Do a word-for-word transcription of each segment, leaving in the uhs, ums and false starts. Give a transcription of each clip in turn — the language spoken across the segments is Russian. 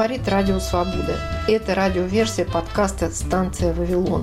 Говорит Радио Свобода. Это радиоверсия подкаста «Станция Вавилон».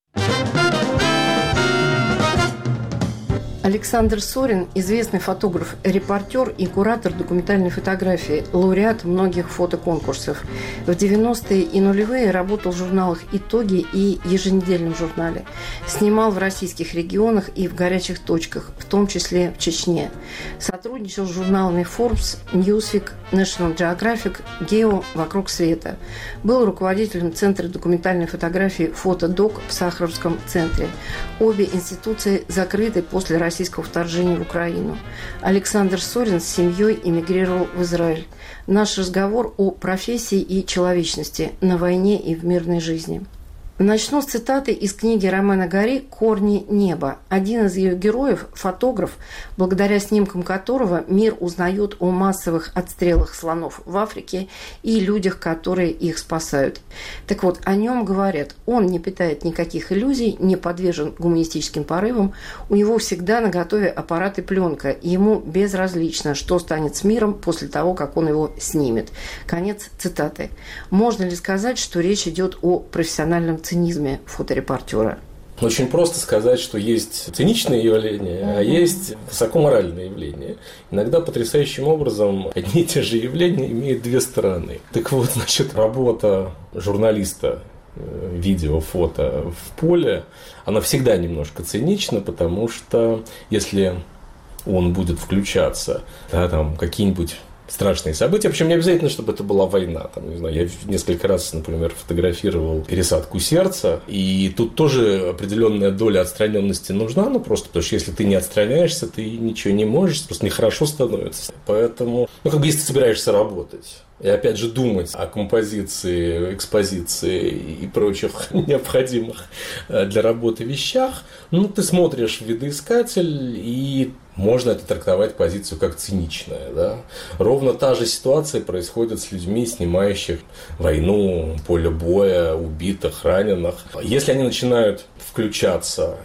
Александр Сорин – известный фотограф, репортер и куратор документальной фотографии, лауреат многих фотоконкурсов. В девяностые и нулевые работал в журналах «Итоги» и еженедельном журнале. Снимал в российских регионах и в горячих точках, в том числе в Чечне. Сотрудничал с журналами Forbes, Newsweek, National Geographic, Geo «Вокруг света». Был руководителем Центра документальной фотографии «Фотодок» в Сахаровском центре. Обе институции закрыты после российского вторжения в Украину. Александр Сорин с семьей эмигрировал в Израиль. Наш разговор о профессии и человечности на войне и в мирной жизни. Начну с цитаты из книги Ромена Гори «Корни неба». Один из ее героев – фотограф, благодаря снимкам которого мир узнает о массовых отстрелах слонов в Африке и людях, которые их спасают. Так вот, о нем говорят: он не питает никаких иллюзий, не подвержен гуманистическим порывам, у него всегда наготове аппарат и пленка, и ему безразлично, что станет с миром после того, как он его снимет. Конец цитаты. Можно ли сказать, что речь идет о профессиональном цинизме фоторепортера? Очень просто сказать, что есть циничные явления, mm-hmm. а есть высокоморальные явления. Иногда потрясающим образом одни и те же явления имеют две стороны. Так вот, значит, работа журналиста видео, фото в поле, она всегда немножко цинична, потому что если он будет включаться, да, там какие-нибудь страшные события. Причем не обязательно, чтобы это была война. Там, не знаю, я несколько раз, например, фотографировал пересадку сердца, и тут тоже определенная доля отстраненности нужна, ну просто потому что если ты не отстраняешься, ты ничего не можешь, просто нехорошо становится. Поэтому, ну как бы если ты собираешься работать, и опять же думать о композиции, экспозиции и прочих необходимых для работы вещах, ну ты смотришь в видоискатель, и можно это трактовать позицию как циничная. Да? Ровно та же ситуация происходит с людьми, снимающих войну, поле боя, убитых, раненых. Если они начинают включаться,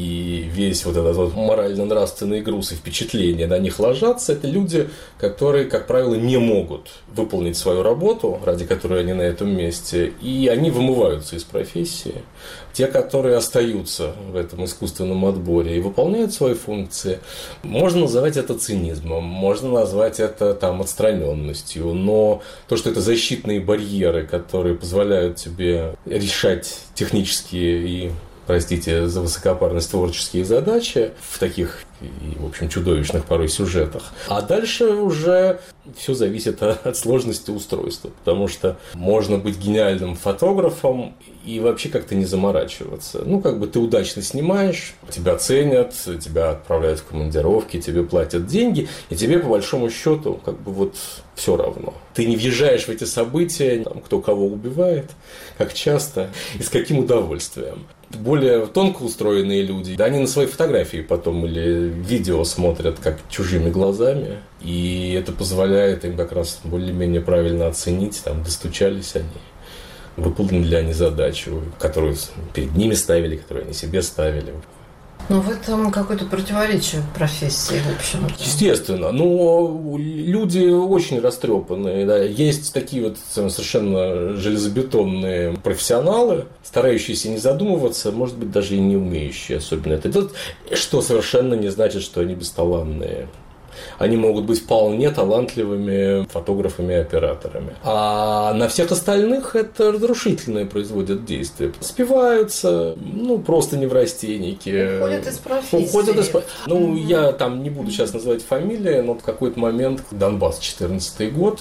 и весь вот этот вот морально-нравственный груз и впечатления на них ложатся, это люди, которые, как правило, не могут выполнить свою работу, ради которой они на этом месте, и они вымываются из профессии. Те, которые остаются в этом искусственном отборе и выполняют свои функции, можно называть это цинизмом, можно назвать это там отстраненностью, но то, что это защитные барьеры, которые позволяют тебе решать технические и, простите за высокопарность, творческие задачи в таких, и, в общем, чудовищных порой сюжетах. А дальше уже все зависит от сложности устройства, потому что можно быть гениальным фотографом и вообще как-то не заморачиваться. Ну, как бы ты удачно снимаешь, тебя ценят, тебя отправляют в командировки, тебе платят деньги, и тебе, по большому счету, как бы вот все равно. Ты не въезжаешь в эти события, там, кто кого убивает, как часто и с каким удовольствием. Более тонко устроенные люди, да, они на свои фотографии потом или видео смотрят как чужими глазами, и это позволяет им как раз более-менее правильно оценить, там, достучались они, выполнили ли они задачу, которую перед ними ставили, которую они себе ставили. Ну, в этом какое-то противоречие профессии, в общем. Естественно. Но люди очень растрепанные. Да. Есть такие вот совершенно железобетонные профессионалы, старающиеся не задумываться, может быть, даже и не умеющие особенно это делать, что совершенно не значит, что они бесталанные. Они могут быть вполне талантливыми фотографами и операторами. А на всех остальных это разрушительное производят действия. Спиваются, ну, просто неврастенники. Уходят из профессии. Уходят из... Ну, mm-hmm. я там не буду сейчас называть фамилии, но в какой-то момент, Донбасс, четырнадцатый год,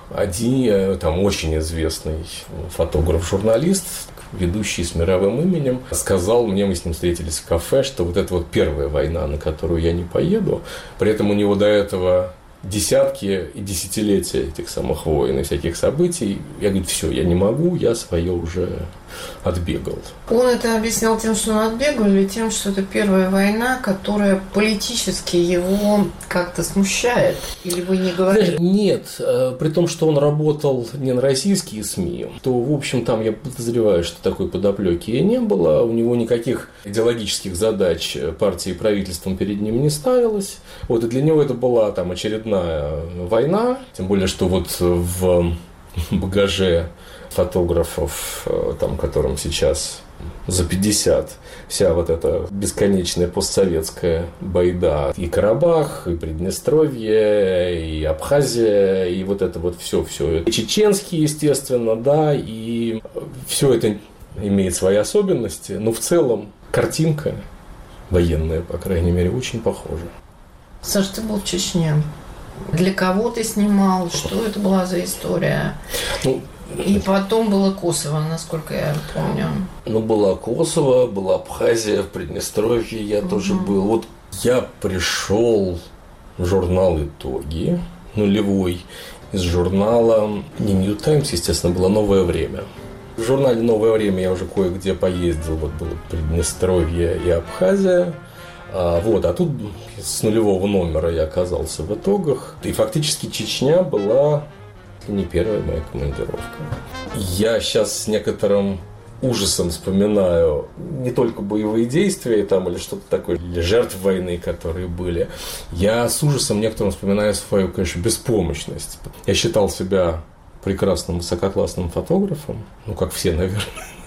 один там очень известный фотограф-журналист, ведущий с мировым именем, сказал мне, мы с ним встретились в кафе, что вот это вот первая война, на которую я не поеду. При этом у него до этого десятки и десятилетия этих самых войн и всяких событий. Я говорю, все, я не могу, я свое уже отбегал. Он это объяснял тем, что он отбегал, или тем, что это первая война, которая политически его как-то смущает? Или вы не говорите? Нет, при том, что он работал не на российские СМИ, то, в общем, там я подозреваю, что такой подоплеки и не было. У него никаких идеологических задач партии и правительством перед ним не ставилось. Вот, и для него это была там очередная война, тем более, что вот в багаже фотографов, там, которым сейчас за пятьдесят, вся вот эта бесконечная постсоветская байда. И Карабах, и Приднестровье, и Абхазия, и вот это вот все-все. И чеченский, естественно, да, и все это имеет свои особенности, но в целом картинка военная, по крайней мере, очень похожа. Саш, ты был в Чечне. Для кого ты снимал? Что это была за история? Ну, И потом было Косово, насколько я помню. Ну, была Косово, была Абхазия, в Приднестровье я угу. тоже был. Вот я пришел в журнал «Итоги» нулевой. Из журнала, не «Нью Таймс», естественно, было «Новое время». В журнале «Новое время» я уже кое-где поездил. Вот было Приднестровье и Абхазия. А, вот, а тут с нулевого номера я оказался в «Итогах». И фактически Чечня была не первая моя командировка. Я сейчас с некоторым ужасом вспоминаю не только боевые действия там, или что-то такое, или жертв войны, которые были. Я с ужасом некоторым вспоминаю свою, конечно, беспомощность. Я считал себя прекрасным высококлассным фотографом, ну, как все, наверное.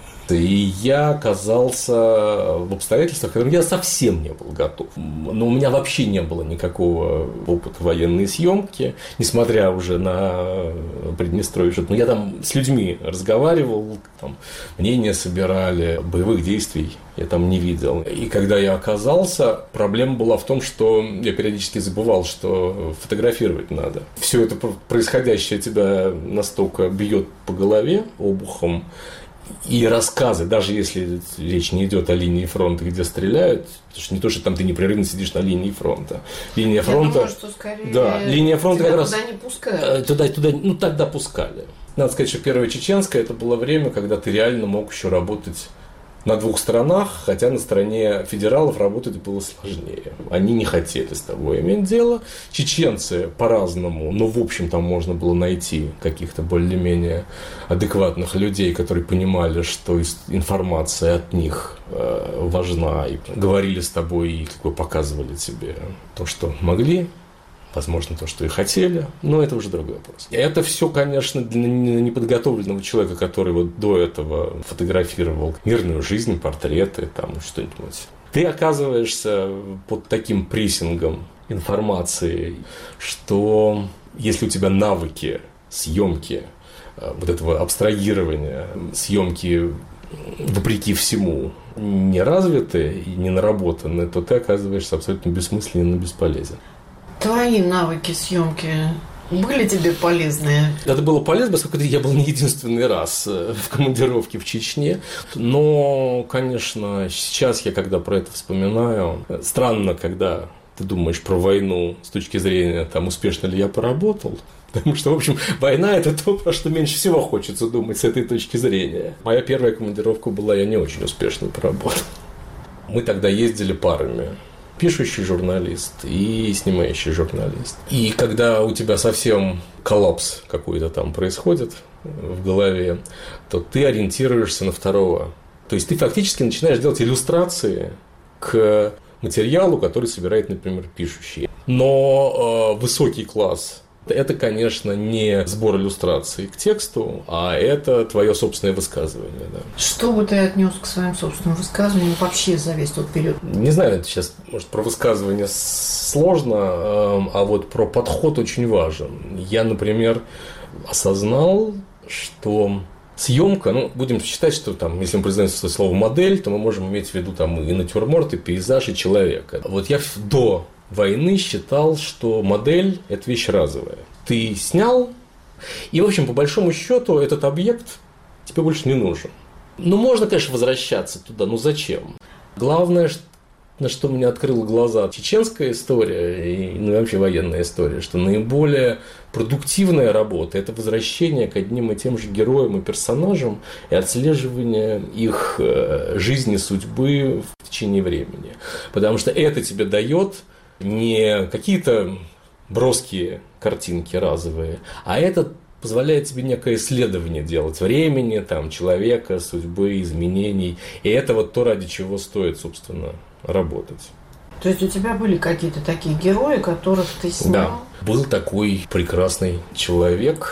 И я оказался в обстоятельствах, к которым я совсем не был готов. Но у меня вообще не было никакого опыта военной съемки, несмотря уже на Приднестровье. Но я там с людьми разговаривал, там, мнения собирали, боевых действий я там не видел. И когда я оказался, проблема была в том, что я периодически забывал, что фотографировать надо. Все это происходящее тебя настолько бьет по голове обухом. И рассказы, даже если речь не идет о линии фронта, где стреляют, потому что не то, что там ты непрерывно сидишь на линии фронта. Линия фронта. Я думаю, что скорее да, линия фронта как раз. Туда не пускают. Туда, туда, ну тогда пускали. Надо сказать, что первая чеченская это было время, когда ты реально мог еще работать на двух сторонах, хотя на стороне федералов работать было сложнее. Они не хотели с тобой иметь дело. Чеченцы по-разному, но в общем там можно было найти каких-то более-менее адекватных людей, которые понимали, что информация от них э, важна, и говорили с тобой и как бы показывали тебе то, что могли. Возможно, то, что и хотели, но это уже другой вопрос. Это все, конечно, для неподготовленного человека, который вот до этого фотографировал мирную жизнь, портреты, там что-нибудь. Ты оказываешься под таким прессингом информации, что если у тебя навыки съемки, вот этого абстрагирования, съемки вопреки всему не развиты и не наработаны, то ты оказываешься абсолютно бессмысленен и бесполезен. Твои навыки съемки были тебе полезные? Это было полезно, поскольку я был не единственный раз в командировке в Чечне. Но, конечно, сейчас я, когда про это вспоминаю, странно, когда ты думаешь про войну с точки зрения, там, успешно ли я поработал. Потому что, в общем, война – это то, про что меньше всего хочется думать с этой точки зрения. Моя первая командировка была, я не очень успешно поработал. Мы тогда ездили парами. Пишущий журналист и снимающий журналист. И когда у тебя совсем коллапс какой-то там происходит в голове, то ты ориентируешься на второго. То есть ты фактически начинаешь делать иллюстрации к материалу, который собирает, например, пишущий. Но э, высокий класс – это, конечно, не сбор иллюстраций к тексту, а это твое собственное высказывание. Да. Что бы ты отнес к своим собственным высказываниям вообще за весь тот период? Не знаю, это сейчас, может, про высказывание сложно, а вот про подход очень важен. Я, например, осознал, что съемка, ну, будем считать, что там, если мы произносим слово модель, то мы можем иметь в виду там и натюрморт, и пейзаж, и человека. Вот я до войны считал, что модель – это вещь разовая. Ты снял, и, в общем, по большому счету, этот объект тебе больше не нужен. Ну, можно, конечно, возвращаться туда, но зачем? Главное, на что мне открыла глаза чеченская история и ну, вообще военная история, что наиболее продуктивная работа – это возвращение к одним и тем же героям и персонажам и отслеживание их жизни, судьбы в течение времени. Потому что это тебе дает не какие-то броские картинки разовые, а это позволяет тебе некое исследование делать времени, там, человека, судьбы, изменений. И это вот то, ради чего стоит, собственно, работать. То есть у тебя были какие-то такие герои, которых ты снял? Да, был такой прекрасный человек,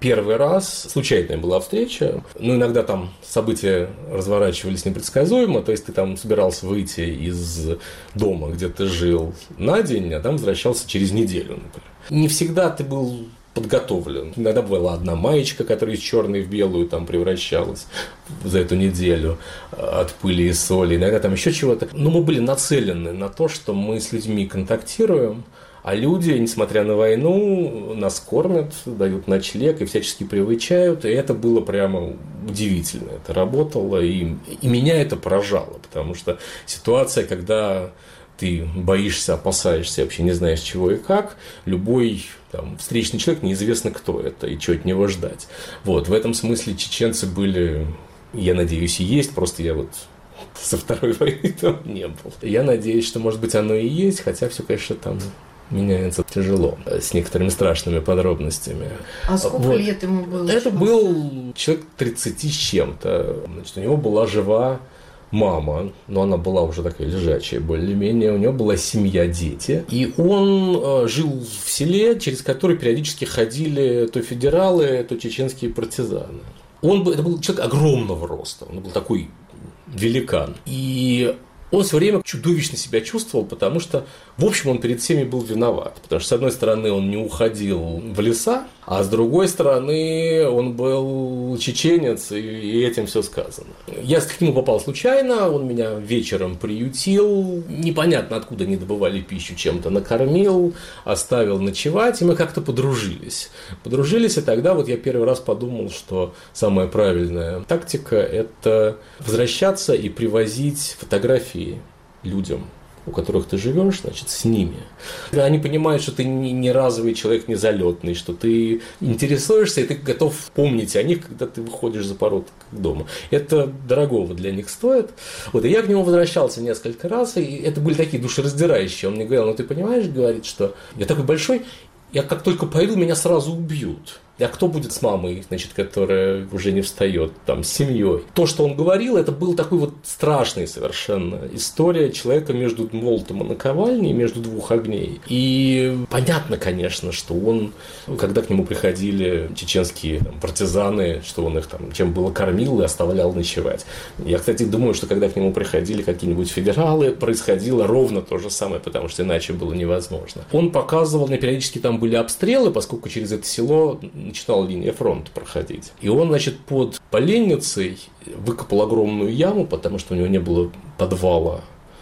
первый раз случайная была встреча. Ну, иногда там события разворачивались непредсказуемо. То есть ты там собирался выйти из дома, где ты жил, на день, а там возвращался через неделю, например. Не всегда ты был подготовлен. Иногда была одна маечка, которая из черной в белую там превращалась за эту неделю от пыли и соли. Иногда там еще чего-то. Но мы были нацелены на то, что мы с людьми контактируем, а люди, несмотря на войну, нас кормят, дают ночлег и всячески привычают. И это было прямо удивительно. Это работало, и, и меня это поражало. Потому что ситуация, когда ты боишься, опасаешься, вообще не знаешь, чего и как, любой там, встречный человек, неизвестно, кто это и чего от него ждать. Вот, в этом смысле чеченцы были, я надеюсь, и есть, просто я вот со второй войны там не был. Я надеюсь, что, может быть, оно и есть, хотя все, конечно, там меняется тяжело, с некоторыми страшными подробностями. А сколько вот. лет ему было? Это был человек тридцать с чем-то. Значит, у него была жива мама, но она была уже такая лежачая более-менее, у него была семья, дети. И он э, жил в селе, через которое периодически ходили то федералы, то чеченские партизаны. Он был, это был человек огромного роста, он был такой великан. И он все время чудовищно себя чувствовал, потому что, в общем, он перед всеми был виноват. Потому что, с одной стороны, он не уходил в леса, а с другой стороны, он был чеченец, и этим все сказано. Я к нему попал случайно, он меня вечером приютил, непонятно откуда они добывали пищу, чем-то накормил, оставил ночевать, и мы как-то подружились. Подружились, и тогда вот я первый раз подумал, что самая правильная тактика – это возвращаться и привозить фотографии людям, у которых ты живешь, значит, с ними. Они понимают, что ты не разовый человек, не залетный, что ты интересуешься, и ты готов помнить о них, когда ты выходишь за порог дома. Это дорогого для них стоит. Вот, и я к нему возвращался несколько раз, и это были такие душераздирающие. Он мне говорил, ну ты понимаешь, говорит, что я такой большой, я как только пойду, меня сразу убьют. А кто будет с мамой, значит, которая уже не встает, там, с семьей? То, что он говорил, это был такой вот страшный совершенно история человека между молотом и наковальней, между двух огней. И понятно, конечно, что он, когда к нему приходили чеченские там, партизаны, что он их там чем было кормил и оставлял ночевать. Я, кстати, думаю, что когда к нему приходили какие-нибудь федералы, происходило ровно то же самое, потому что иначе было невозможно. Он показывал, на периодически там были обстрелы, поскольку через это село начинала линия фронта проходить. И он, значит, под поленницей выкопал огромную яму, потому что у него не было подвала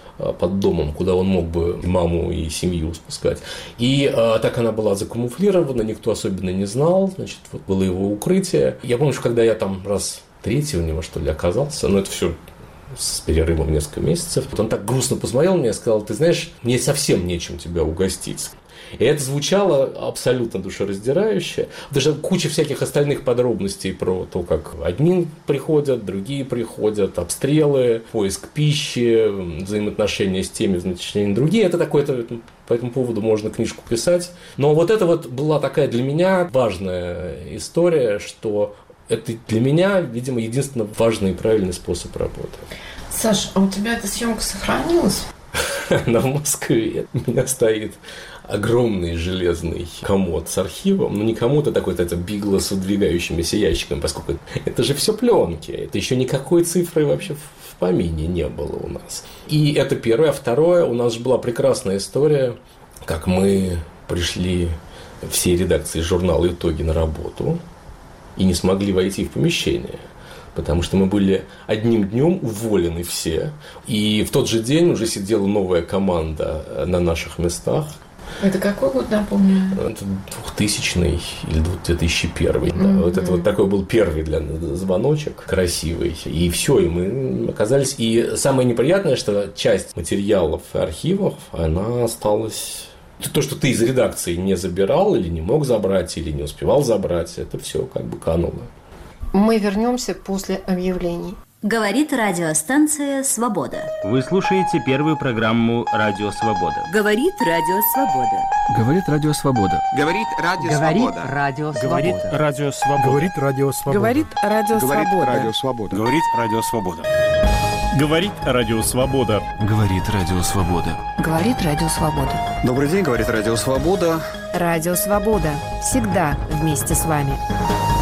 под домом, куда он мог бы маму и семью спускать. И а, так она была закамуфлирована, никто особенно не знал, значит, вот было его укрытие. Я помню, что когда я там раз третий у него, что ли, оказался, но это все с перерывом несколько месяцев, вот он так грустно посмотрел на меня и сказал, ты знаешь, мне совсем нечем тебя угостить. И это звучало абсолютно душераздирающе. Даже куча всяких остальных подробностей про то, как одни приходят, другие приходят, обстрелы, поиск пищи, взаимоотношения с теми, значит, другие. Это такое-то, по этому поводу можно книжку писать. Но вот это вот была такая для меня важная история, что это для меня, видимо, единственно важный и правильный способ работы. Саш, а у тебя эта съемка сохранилась? Она в Москве. У меня стоит огромный железный комод с архивом, но не комод, а такой-то это бигло с выдвигающимися ящиками, поскольку это же все пленки, это еще никакой цифры вообще в помине не было у нас. И это первое. А второе, у нас же была прекрасная история, как мы пришли всей редакции журнала «Итоги» на работу и не смогли войти в помещение. Потому что мы были одним днем уволены все. И в тот же день уже сидела новая команда на наших местах. Это какой год, напомню? Это двухтысячный или две тысячи первый. Mm-hmm. Да. Вот это вот такой был первый для нас звоночек, красивый. И все, и мы оказались... И самое неприятное, что часть материалов и архивов, она осталась... То, что ты из редакции не забирал или не мог забрать, или не успевал забрать, это все как бы кануло. Мы вернемся после объявлений. Говорит радиостанция «Свобода». Вы слушаете первую программу «Радио Свобода». Говорит Радио Свобода. Говорит Радио Свобода. Говорит Радио Свобода. Говорит Радио Свобода. Говорит Радио Свобода. Говорит Радио Свобода. Говорит Радио Свобода. Говорит Радио Свобода. Говорит Радио Свобода. Говорит Радио Свобода. Добрый день, говорит Радио Свобода. Радио Свобода. Всегда вместе с вами.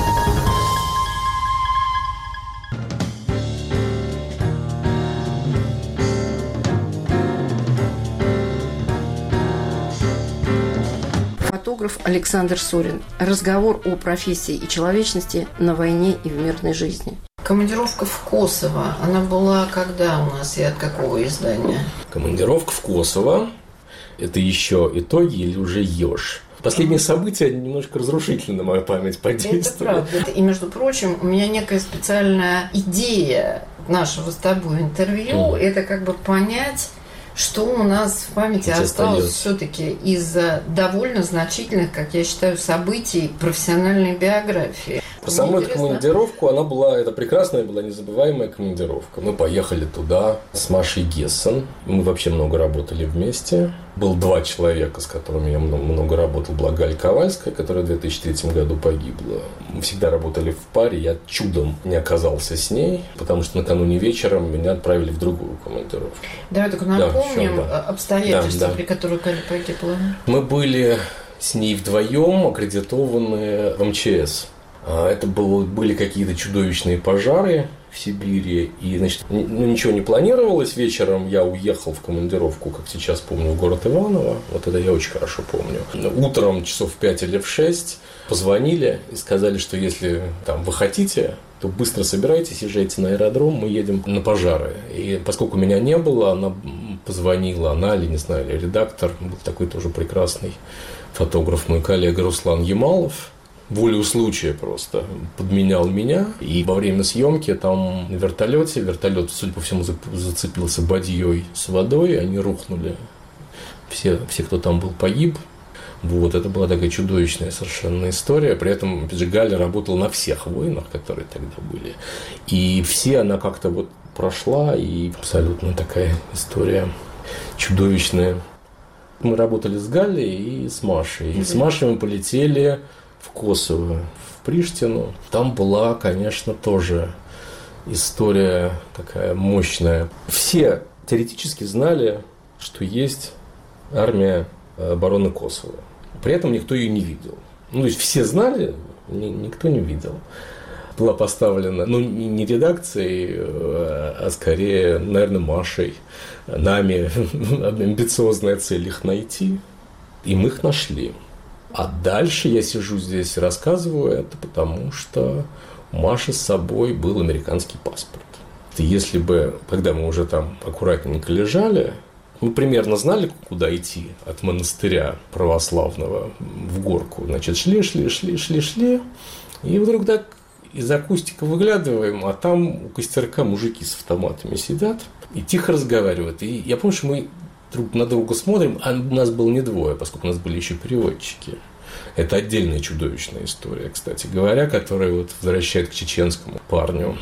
фотограф Александр Сурин. Разговор о профессии и человечности на войне и в мирной жизни. Командировка в Косово, она была когда у нас и от какого издания? Командировка в Косово – это еще итоги или уже еж? Последние события немножко разрушительно на мою память подействовали. Это правда. И, между прочим, у меня некая специальная идея нашего с тобой интервью mm. – это как бы понять, что у нас в памяти осталось, осталось все-таки из довольно значительных, как я считаю, событий профессиональной биографии. По самой эту командировку, она была, это прекрасная была, незабываемая командировка. Мы поехали туда с Машей Гессен. Мы вообще много работали вместе. Было два человека, с которыми я много, много работал. Была Галя Ковальская, которая в две тысячи третьем году погибла. Мы всегда работали в паре. Я чудом не оказался с ней, потому что накануне вечером меня отправили в другую командировку. Давай только напомним да, да. обстоятельства, да, да. при которых Галя погибла. Мы были с ней вдвоем аккредитованы в эм че эс. Это было, были какие-то чудовищные пожары в Сибири. И, значит, ну, ничего не планировалось. Вечером я уехал в командировку, как сейчас помню, в город Иваново. Вот это я очень хорошо помню. Утром часов в пять или в шесть позвонили и сказали, что если там, вы хотите, то быстро собирайтесь, езжайте на аэродром, мы едем на пожары. И поскольку меня не было, она позвонила, она или, не знаю, или редактор, был такой тоже прекрасный фотограф, мой коллега Руслан Ямалов, волею случая просто подменял меня. И во время съемки там на вертолете, вертолет, судя по всему, зацепился бадьей с водой, они рухнули. Все, все, кто там был, погиб. Вот, это была такая чудовищная совершенно история. При этом, опять же, Галя работала на всех войнах, которые тогда были. И все она как-то вот прошла, и абсолютно такая история чудовищная. Мы работали с Галей и с Машей. И с Машей мы полетели в Косово, в Приштину. Там была, конечно, тоже история такая мощная. Все теоретически знали, что есть армия обороны Косово. При этом никто ее не видел. Ну, то есть все знали, никто не видел. Была поставлена, ну, не редакцией, а скорее, наверное, Машей, нами амбициозная цель их найти. И мы их нашли. А дальше я сижу здесь и рассказываю это, потому что у Маши с собой был американский паспорт. И если бы, когда мы уже там аккуратненько лежали, мы примерно знали, куда идти от монастыря православного в горку. Значит, шли, шли, шли, шли, шли. И вдруг так из-за кустика выглядываем, а там у костерка мужики с автоматами сидят и тихо разговаривают. И я помню, что мы друг на друга смотрим, а у нас было не двое, поскольку у нас были еще переводчики. Это отдельная чудовищная история, кстати говоря, которая вот возвращает к чеченскому парню.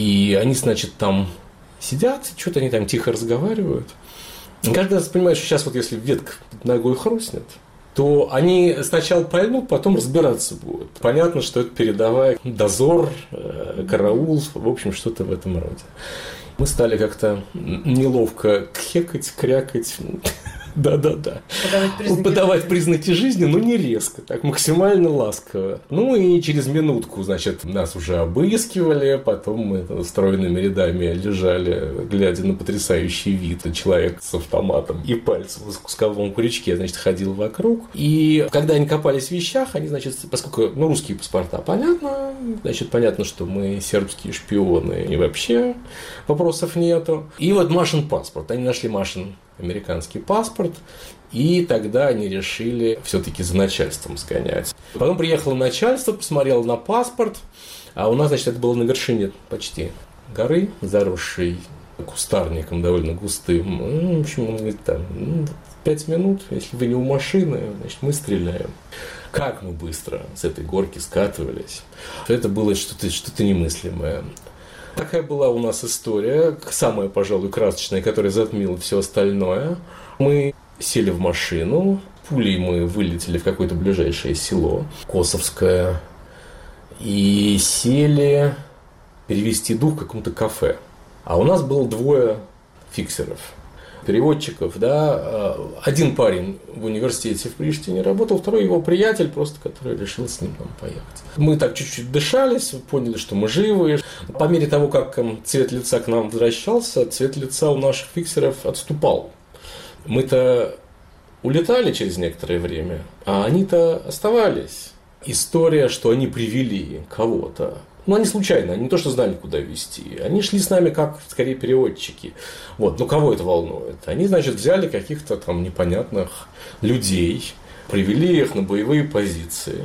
И они, значит, там сидят, что-то они там тихо разговаривают. И каждый раз понимает, что сейчас вот если ветка под ногой хрустнет, то они сначала поймут, потом разбираться будут. Понятно, что это передовая дозор, караул, в общем, что-то в этом роде. Мы стали как-то неловко кхекать, крякать. Да-да-да. Подавать признаки, Подавать признаки жизни, но не резко, так максимально ласково. Ну и через минутку, значит, нас уже обыскивали, потом мы стройными рядами лежали, глядя на потрясающий вид. Человек с автоматом и пальцем в спусковом крючке, значит, ходил вокруг. И когда они копались в вещах, они, значит, поскольку, ну, русские паспорта, понятно, значит, понятно, что мы сербские шпионы, и вообще вопросов нету. И вот Машин паспорт. Они нашли Машин американский паспорт, и тогда они решили все-таки за начальством сгонять. Потом приехало начальство, посмотрело на паспорт, а у нас, значит, это было на вершине почти горы, заросшей кустарником довольно густым. Ну, в общем, он говорит, там, ну, пять минут, если вы не у машины, значит, мы стреляем. Как мы быстро с этой горки скатывались. Это было что-то, что-то немыслимое. Такая была у нас история, самая, пожалуй, красочная, которая затмила все остальное. Мы сели в машину, пулей мы вылетели в какое-то ближайшее село, Косовское, и сели перевести дух в каком-то кафе. А у нас было двое фиксеров, переводчиков, да. Один парень в университете в Приштине работал, второй его приятель, просто который решил с ним там поехать. Мы так чуть-чуть дышались, поняли, что мы живы. По мере того, как цвет лица к нам возвращался, цвет лица у наших фиксеров отступал. Мы-то улетали через некоторое время, а они-то оставались. История, что они привели кого-то. Ну, они случайно, они не то, что знали, куда везти. Они шли с нами как, скорее, переводчики. Вот, ну, кого это волнует? Они, значит, взяли каких-то там непонятных людей, привели их на боевые позиции.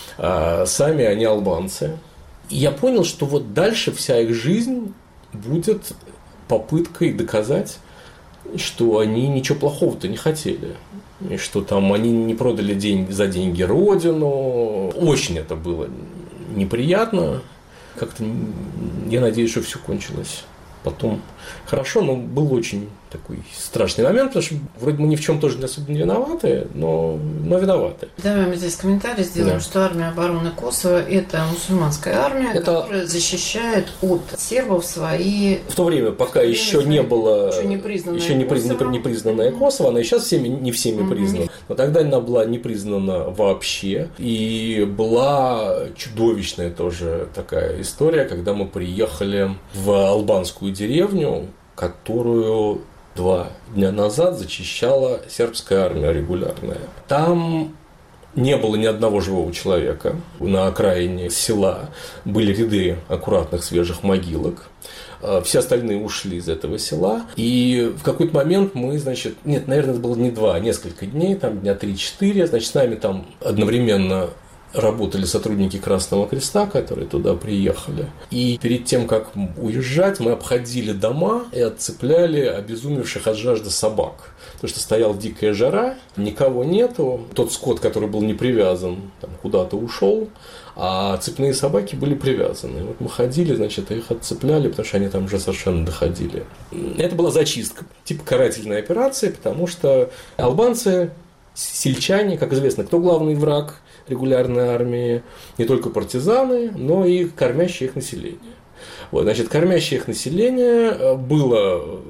А сами они албанцы. И я понял, что вот дальше вся их жизнь будет попыткой доказать, что они ничего плохого-то не хотели. И что там они не продали день, за деньги родину. Очень это было неприятно. Как-то я надеюсь, что все кончилось потом хорошо, но был очень такой страшный момент, потому что вроде мы ни в чем тоже особо не виноваты, но, но виноваты. Давай мы здесь комментарий сделаем, да. Что армия обороны Косово – это мусульманская армия, это... которая защищает от сербов свои… В то время, пока время еще не было… Еще не признанное еще не Косово. Не признанное Косово, она и сейчас всеми, не всеми mm-hmm. признана, но тогда она была не признана вообще. И была чудовищная тоже такая история, когда мы приехали в албанскую деревню, которую два дня назад зачищала сербская армия регулярная. Там не было ни одного живого человека. На окраине села были ряды аккуратных свежих могилок. Все остальные ушли из этого села. И в какой-то момент мы, значит, нет, наверное, это было не два, а несколько дней, там дня три-четыре, значит, с нами там одновременно работали сотрудники Красного Креста, которые туда приехали. И перед тем, как уезжать, мы обходили дома и отцепляли обезумевших от жажды собак. Потому что стояла дикая жара, никого нету. Тот скот, который был не привязан, там, куда-то ушел, а цепные собаки были привязаны. И вот мы ходили, значит, их отцепляли, потому что они там уже совершенно доходили. Это была зачистка, типа карательной операции, потому что албанцы, сельчане, как известно, кто главный враг регулярной армии, не только партизаны, но и кормящее их население. Вот, значит, кормящее их население было,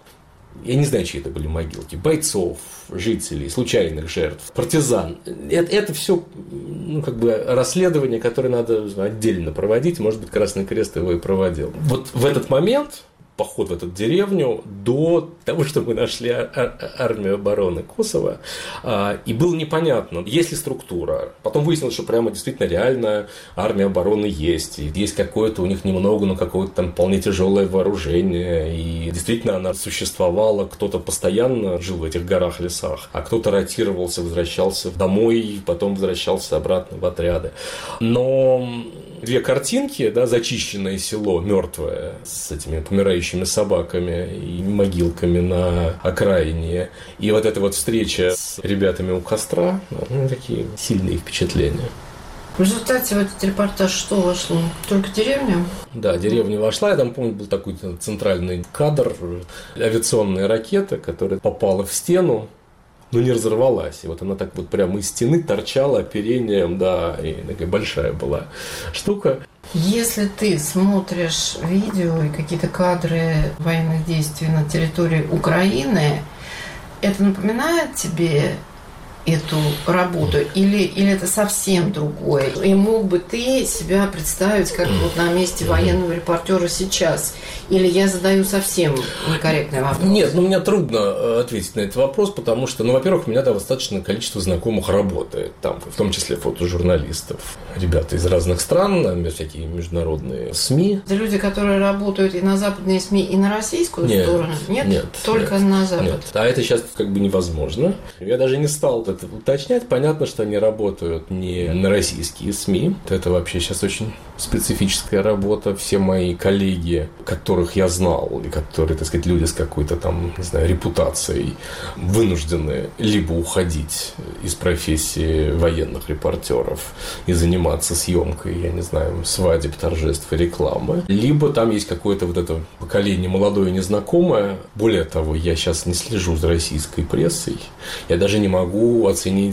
я не знаю, чьи это были могилки, бойцов, жителей, случайных жертв, партизан. Это, это все, ну, как бы расследование, которое надо отдельно проводить, может быть, Красный Крест его и проводил. Вот в этот момент поход в эту деревню до того, что мы нашли армию обороны Косово, и было непонятно, есть ли структура. Потом выяснилось, что прямо действительно реально армия обороны есть, и есть какое-то у них немного, но какое-то там вполне тяжелое вооружение, и действительно она существовала, кто-то постоянно жил в этих горах, лесах, а кто-то ротировался, возвращался домой, потом возвращался обратно в отряды. Но две картинки, да, зачищенное село, мертвое, с этими помирающими собаками и могилками на окраине, и вот эта вот встреча с ребятами у костра, ну, такие сильные впечатления. В результате в этот репортаж что вошло? Только деревня? Да, деревня вошла. Я там, помню, был такой центральный кадр, авиационная ракета, которая попала в стену, но не разорвалась. И вот она так вот прямо из стены торчала оперением, да, и такая большая была штука. Если ты смотришь видео и какие-то кадры военных действий на территории Украины, это напоминает тебе эту работу, или, или это совсем другое? И мог бы ты себя представить как вот на месте военного репортера сейчас? Или я задаю совсем некорректный вопрос? Нет, ну мне трудно ответить на этот вопрос, потому что, ну, во-первых, у меня достаточное количество знакомых работает там, в том числе фотожурналистов, ребята из разных стран, всякие международные СМИ. Это люди, которые работают и на западные СМИ, и на российскую нет, сторону? Нет, нет, только нет, на Запад. Нет. А это сейчас как бы невозможно. Я даже не стал это уточнять. Понятно, что они работают не на российские СМИ. Это вообще сейчас очень специфическая работа. Все мои коллеги, которых я знал, и которые, так сказать, люди с какой-то там, не знаю, репутацией, вынуждены либо уходить из профессии военных репортеров и заниматься съемкой, я не знаю, свадеб, торжеств и рекламы, либо там есть какое-то вот это поколение молодое и незнакомое. Более того, я сейчас не слежу за российской прессой. Я даже не могу оценить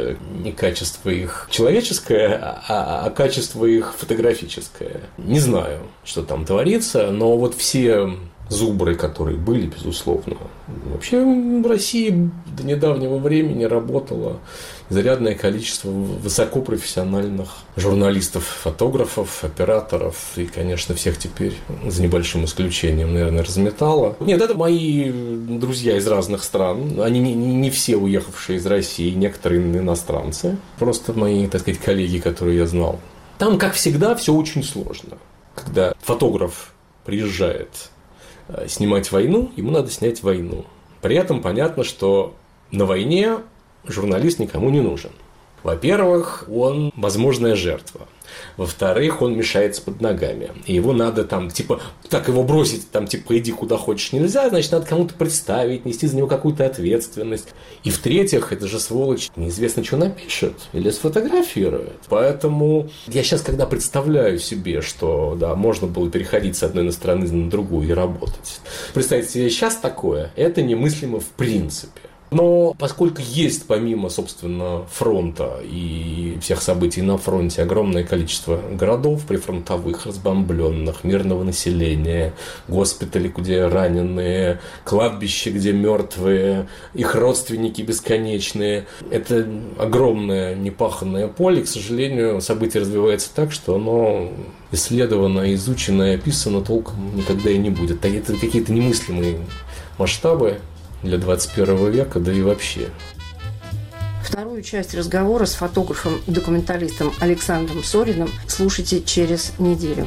не качество их человеческое, а, а качество их фотографическое. Не знаю, что там творится, но вот все зубры, которые были, безусловно. Вообще в России до недавнего времени работало изрядное количество высокопрофессиональных журналистов, фотографов, операторов и, конечно, всех теперь, за небольшим исключением, наверное, разметало. Нет, это мои друзья из разных стран. Они не, не все уехавшие из России, некоторые иностранцы. Просто мои, так сказать, коллеги, которые я знал. Там, как всегда, все очень сложно. Когда фотограф приезжает снимать войну, ему надо снять войну. При этом понятно, что на войне журналист никому не нужен. Во-первых, он возможная жертва. Во-вторых, он мешается под ногами. И его надо там, типа, так его бросить, там, типа, иди куда хочешь нельзя, значит, надо кому-то представить, нести за него какую-то ответственность. И в-третьих, это же сволочь неизвестно, что напишет или сфотографирует. Поэтому я сейчас, когда представляю себе, что, да, можно было переходить с одной страны на другую и работать. Представить себе сейчас такое, это немыслимо в принципе. Но поскольку есть помимо, собственно, фронта и всех событий на фронте огромное количество городов прифронтовых, разбомбленных, мирного населения, госпитали, где раненые, кладбища, где мертвые, их родственники бесконечные, это огромное непаханное поле. К сожалению, событие развивается так, что оно исследовано, изучено и описано толком никогда и не будет. Это какие-то немыслимые масштабы для двадцать первого века, да и вообще. Вторую часть разговора с фотографом-документалистом Александром Сориным слушайте через неделю.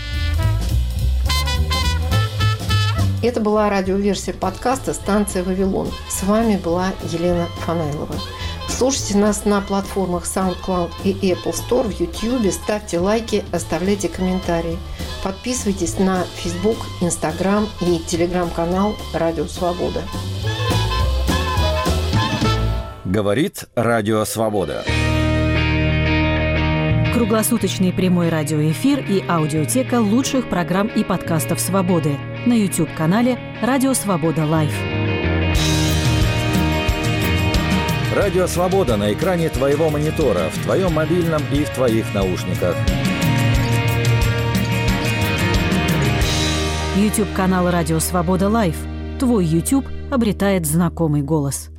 Это была радиоверсия подкаста «Станция Вавилон». С вами была Елена Фанайлова. Слушайте нас на платформах SoundCloud и Apple Store, в YouTube, ставьте лайки, оставляйте комментарии. Подписывайтесь на Facebook, Instagram и Telegram-канал «Радио Свобода». Говорит Радио Свобода. Круглосуточный прямой радиоэфир и аудиотека лучших программ и подкастов «Свободы» на YouTube-канале «Радио Свобода Лайв». Радио Свобода на экране твоего монитора, в твоем мобильном и в твоих наушниках. YouTube-канал «Радио Свобода Лайв». Твой YouTube обретает знакомый голос.